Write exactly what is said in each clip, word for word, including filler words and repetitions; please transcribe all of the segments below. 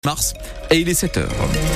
mars et il est sept heures.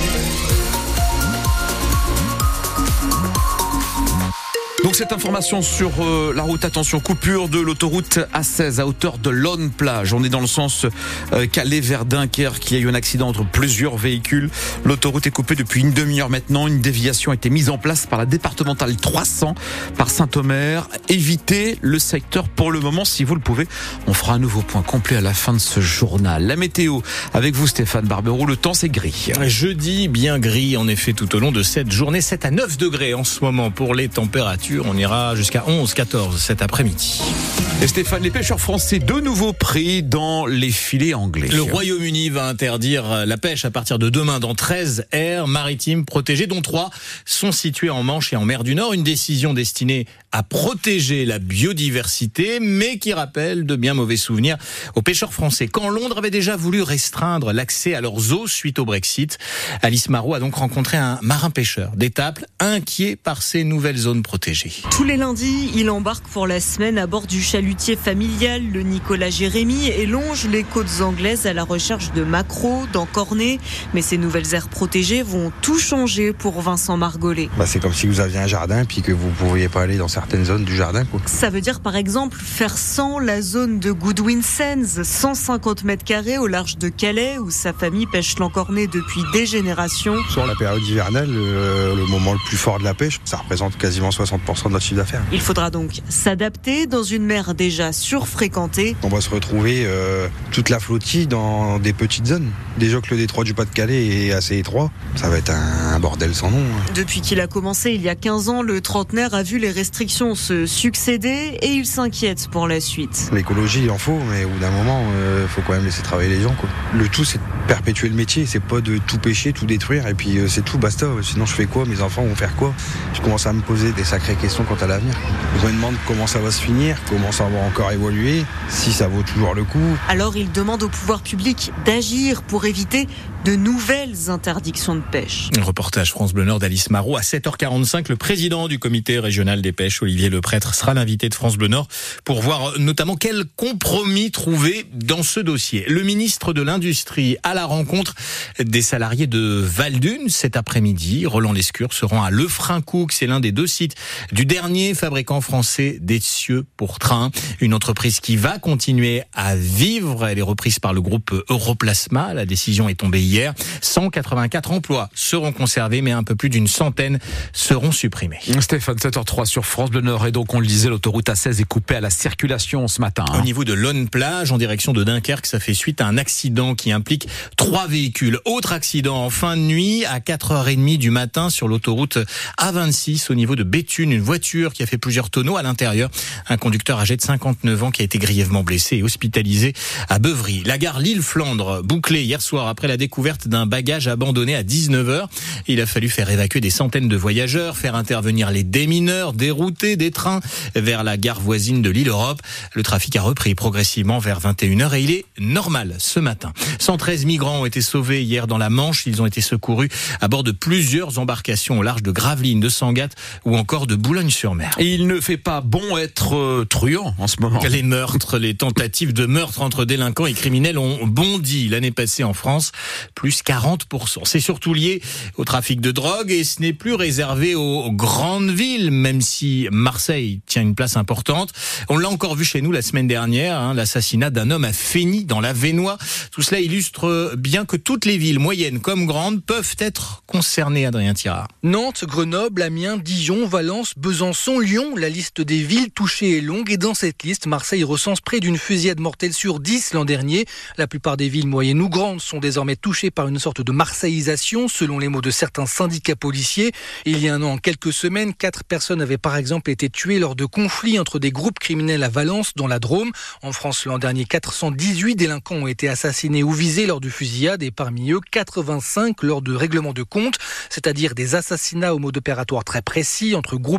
Donc cette information sur euh, la route, attention, coupure de l'autoroute A seize à hauteur de Lonne-Plage. On est dans le sens euh, Calais vers Dunkerque. Il y a eu un accident entre plusieurs véhicules. L'autoroute est coupée depuis une demi-heure maintenant. Une déviation a été mise en place par la départementale trois cents par Saint-Omer. Évitez le secteur pour le moment si vous le pouvez. On fera un nouveau point complet à la fin de ce journal. La météo avec vous Stéphane Barberou. Le temps c'est gris. Jeudi bien gris en effet tout au long de cette journée. sept à neuf degrés en ce moment pour les températures. On ira jusqu'à onze à quatorze cet après-midi. Et Stéphane, les pêcheurs français de nouveau pris dans les filets anglais. Le Royaume-Uni va interdire la pêche à partir de demain dans treize aires maritimes protégées, dont trois sont situées en Manche et en mer du Nord. Une décision destinée à protéger la biodiversité, mais qui rappelle de bien mauvais souvenirs aux pêcheurs français. Quand Londres avait déjà voulu restreindre l'accès à leurs eaux suite au Brexit, Alice Marot a donc rencontré un marin-pêcheur d'Étaples, inquiet par ces nouvelles zones protégées. Tous les lundis, il embarque pour la semaine à bord du chalutier familial, le Nicolas Jérémy, et longe les côtes anglaises à la recherche de maquereaux, d'encornets. Mais ces nouvelles aires protégées vont tout changer pour Vincent Margollet. Bah, c'est comme si vous aviez un jardin puis que vous ne pourriez pas aller dans certaines zones du jardin, quoi. Ça veut dire par exemple faire sans la zone de Goodwin Sands, cent cinquante mètres carrés au large de Calais, où sa famille pêche l'encornet depuis des générations. Sur la période hivernale, euh, le moment le plus fort de la pêche, ça représente quasiment soixante pour cent de notre chiffre d'affaires. Il faudra donc s'adapter dans une mer déjà surfréquentée. On va se retrouver euh, toute la flottille dans des petites zones. Déjà que le détroit du Pas-de-Calais est assez étroit, ça va être un, un bordel sans nom. Depuis qu'il a commencé il y a quinze ans, le trentenaire a vu les restrictions se succéder et il s'inquiète pour la suite. L'écologie, il en faut, mais au bout d'un moment, il euh, faut quand même laisser travailler les gens, quoi. Le tout, c'est de perpétuer le métier, c'est pas de tout pêcher, tout détruire, et puis euh, c'est tout, basta. Sinon, je fais quoi? Mes enfants vont faire quoi? Je commence à me poser des sacrées questions quant à l'avenir. Je me demande comment ça va se finir, comment ça va encore évoluer, si ça vaut toujours le coup. Alors, il demande au pouvoir public d'agir pour éviter de nouvelles interdictions de pêche. Un reportage France Bleu Nord d'Alice Marot à sept heures quarante-cinq. Le président du comité régional des pêches, Olivier Leprêtre, sera l'invité de France Bleu Nord pour voir notamment quel compromis trouver dans ce dossier. Le ministre de l'Industrie à la rencontre des salariés de Val-d'Une cet après-midi. Roland Lescure se rend à Lefrancouc. C'est l'un des deux sites du dernier fabricant français d'essieux pour train. Une entreprise qui va continuer à vivre. Elle est reprise par le groupe Europlasma. La décision est tombée hier. cent quatre-vingt-quatre emplois seront conservés, mais un peu plus d'une centaine seront supprimés. Stéphane, sept heures trois sur France Bleu Nord. Et donc, on le disait, l'autoroute A seize est coupée à la circulation ce matin. Au niveau de Lonne-Plage, en direction de Dunkerque, ça fait suite à un accident qui implique trois véhicules. Autre accident en fin de nuit, à quatre heures trente du matin, sur l'autoroute A vingt-six, au niveau de Béthune. Une voiture qui a fait plusieurs tonneaux à l'intérieur. Un conducteur âgé de cinquante-neuf ans qui a été grièvement blessé et hospitalisé à Beuvry. La gare Lille-Flandre, bouclée hier soir après la découverte d'un bagage abandonné à dix-neuf heures. Il a fallu faire évacuer des centaines de voyageurs, faire intervenir les démineurs, dérouter des trains vers la gare voisine de Lille-Europe. Le trafic a repris progressivement vers vingt et une heures et il est normal ce matin. cent treize migrants ont été sauvés hier dans la Manche. Ils ont été secourus à bord de plusieurs embarcations au large de Gravelines, de Sangatte ou encore de Boulogne-sur-Mer. Et il ne fait pas bon être euh, truand en ce moment. Les meurtres, les tentatives de meurtre entre délinquants et criminels ont bondi l'année passée en France, plus quarante pour cent. C'est surtout lié au trafic de drogue et ce n'est plus réservé aux grandes villes, même si Marseille tient une place importante. On l'a encore vu chez nous la semaine dernière, hein, l'assassinat d'un homme à Fény dans l'Avesnois. Tout cela illustre bien que toutes les villes, moyennes comme grandes, peuvent être concernées, Adrien Tirard. Nantes, Grenoble, Amiens, Dijon, Valence, Besançon, Lyon, la liste des villes touchées est longue et dans cette liste, Marseille recense près d'une fusillade mortelle sur dix l'an dernier. La plupart des villes moyennes ou grandes sont désormais touchées par une sorte de marseillisation, selon les mots de certains syndicats policiers. Il y a un an, en quelques semaines, quatre personnes avaient par exemple été tuées lors de conflits entre des groupes criminels à Valence, dans la Drôme. En France, l'an dernier, quatre cent dix-huit délinquants ont été assassinés ou visés lors de fusillades et parmi eux, quatre-vingt-cinq lors de règlements de compte, c'est-à-dire des assassinats au mode opératoire très précis entre groupes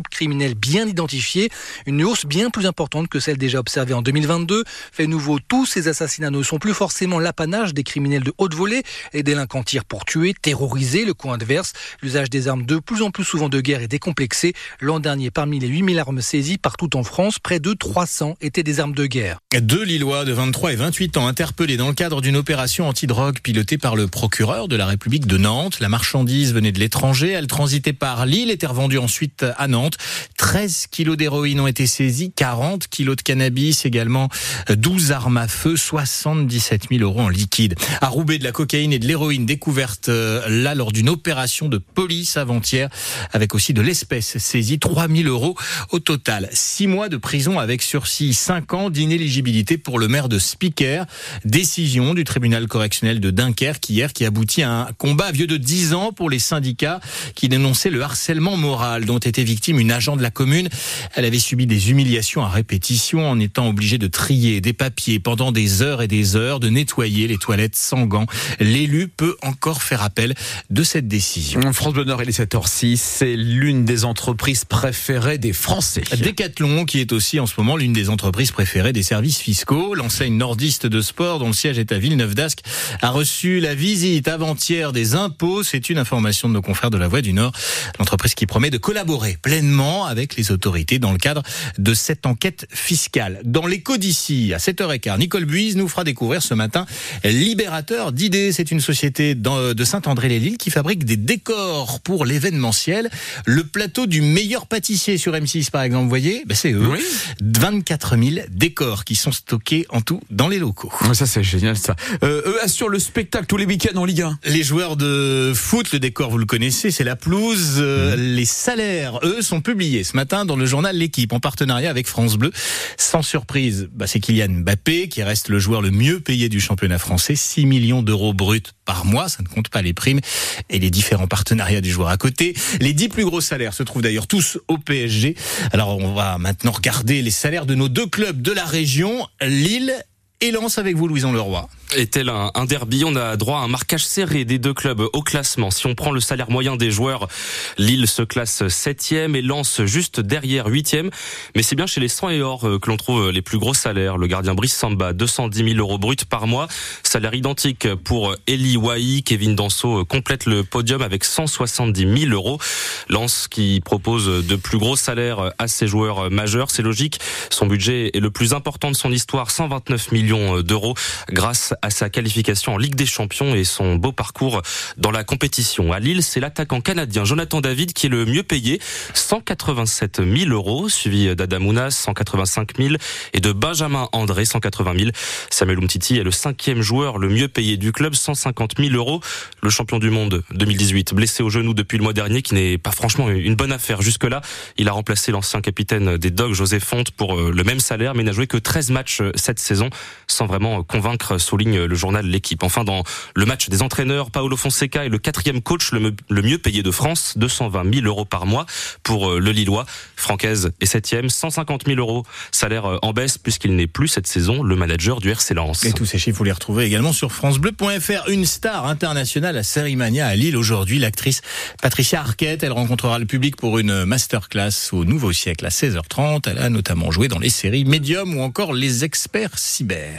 groupe criminel bien identifié. Une hausse bien plus importante que celle déjà observée en deux mille vingt-deux. Fait nouveau, tous ces assassinats ne sont plus forcément l'apanage des criminels de haute volée. Les délinquants tirent pour tuer, terroriser le camp adverse. L'usage des armes de plus en plus souvent de guerre est décomplexé. L'an dernier, parmi les huit mille armes saisies partout en France, près de trois cents étaient des armes de guerre. Deux Lillois de vingt-trois et vingt-huit ans interpellés dans le cadre d'une opération antidrogue pilotée par le procureur de la République de Nantes. La marchandise venait de l'étranger, elle transitait par Lille, était revendue ensuite à Nantes. treize kilos d'héroïne ont été saisis, quarante kilos de cannabis, également douze armes à feu, soixante-dix-sept mille euros en liquide. À Roubaix, de la cocaïne et de l'héroïne découverte là lors d'une opération de police avant-hier, avec aussi de l'espèce saisie, trois mille euros au total. Six mois de prison avec sursis, cinq ans d'inéligibilité pour le maire de Spiker. Décision du tribunal correctionnel de Dunkerque hier qui aboutit à un combat vieux de dix ans pour les syndicats qui dénonçaient le harcèlement moral dont était victime une agent de la commune. Elle avait subi des humiliations à répétition en étant obligée de trier des papiers pendant des heures et des heures, de nettoyer les toilettes sans gants. L'élu peut encore faire appel de cette décision. France Bleu Nord, il est sept heures six, c'est l'une des entreprises préférées des Français. Decathlon, qui est aussi en ce moment l'une des entreprises préférées des services fiscaux. L'enseigne nordiste de sport, dont le siège est à Villeneuve-d'Ascq, a reçu la visite avant-hier des impôts. C'est une information de nos confrères de La Voix du Nord. L'entreprise qui promet de collaborer pleinement avec les autorités dans le cadre de cette enquête fiscale. Dans l'écho d'ici, à sept heures quinze, Nicole Buise nous fera découvrir ce matin Libérateur d'idées. C'est une société de Saint-André-les-Lilles qui fabrique des décors pour l'événementiel. Le plateau du meilleur pâtissier sur M six, par exemple, vous voyez, ben c'est eux. Oui. vingt-quatre mille décors qui sont stockés en tout dans les locaux. Ça, c'est génial, ça. Euh, eux assurent le spectacle tous les week-ends en Ligue un. Les joueurs de foot, le décor, vous le connaissez, c'est la pelouse. Euh, mmh. Les salaires, eux, sont publiés ce matin dans le journal L'Équipe, en partenariat avec France Bleu. Sans surprise, bah, c'est Kylian Mbappé qui reste le joueur le mieux payé du championnat français. six millions d'euros bruts par mois, ça ne compte pas les primes et les différents partenariats du joueur à côté. Les dix plus gros salaires se trouvent d'ailleurs tous au P S G. Alors on va maintenant regarder les salaires de nos deux clubs de la région, Lille et Lens, avec vous, Louison Leroy. Et tel un, un derby, on a droit à un marquage serré des deux clubs au classement. Si on prend le salaire moyen des joueurs, Lille se classe septième et Lens juste derrière huitième. Mais c'est bien chez les sang et or que l'on trouve les plus gros salaires. Le gardien Brice Samba, deux cent dix mille euros bruts par mois. Salaire identique pour Eli Wahi. Kevin Danso complète le podium avec cent soixante-dix mille euros. Lens qui propose de plus gros salaires à ses joueurs majeurs. C'est logique. Son budget est le plus important de son histoire, cent vingt-neuf millions d'euros, grâce à sa qualification en Ligue des Champions et son beau parcours dans la compétition. À Lille, c'est l'attaquant canadien Jonathan David qui est le mieux payé, cent quatre-vingt-sept mille euros, suivi d'Adam Ounas, cent quatre-vingt-cinq mille, et de Benjamin André, cent quatre-vingt mille. Samuel Umtiti est le cinquième joueur le mieux payé du club, cent cinquante mille euros. Le champion du monde deux mille dix-huit, blessé au genou depuis le mois dernier, qui n'est pas franchement une bonne affaire jusque-là. Il a remplacé l'ancien capitaine des Dogs, José Fonte, pour le même salaire, mais n'a joué que treize matchs cette saison, sans vraiment convaincre, souligne le journal L'Équipe. Enfin, dans le match des entraîneurs, Paolo Fonseca est le quatrième coach le, le mieux payé de France, deux cent vingt mille euros par mois pour le Lillois. Francaise est septième, cent cinquante mille euros. Salaire en baisse puisqu'il n'est plus cette saison le manager du R C Lens. Et tous ces chiffres, vous les retrouvez également sur francebleu point f r. Une star internationale à Sérimania à Lille aujourd'hui, l'actrice Patricia Arquette. Elle rencontrera le public pour une masterclass au Nouveau Siècle à seize heures trente. Elle a notamment joué dans les séries Medium ou encore Les Experts Cyber.